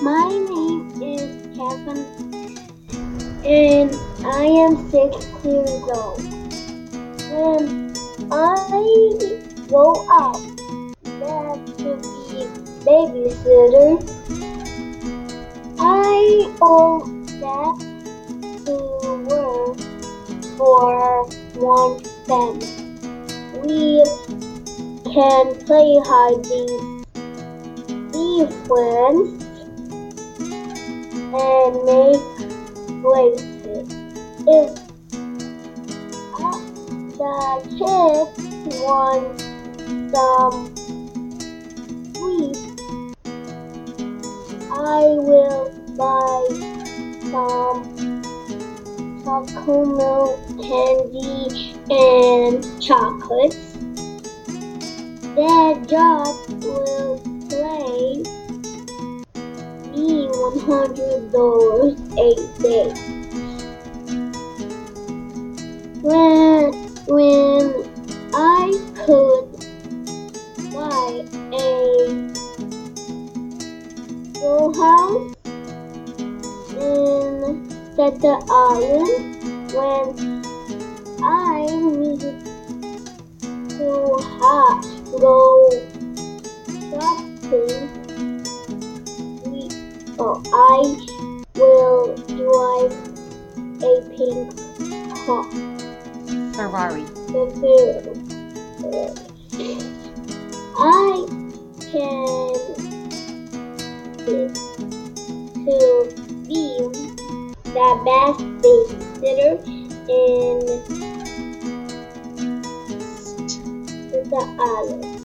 My name is Kevin and I am 6 years old. When I grow up, that to be babysitter, I hope that to work for one family. We can play hiding, be friends, and make places. If the kids want some sweets, I will buy some chocolate candy and chocolates. That job will pay me $100 a day. When I could buy a full house in Staten Island, when I need to go shopping, I will drive a pink car. Ferrari. I can to be the best babysitter in the island.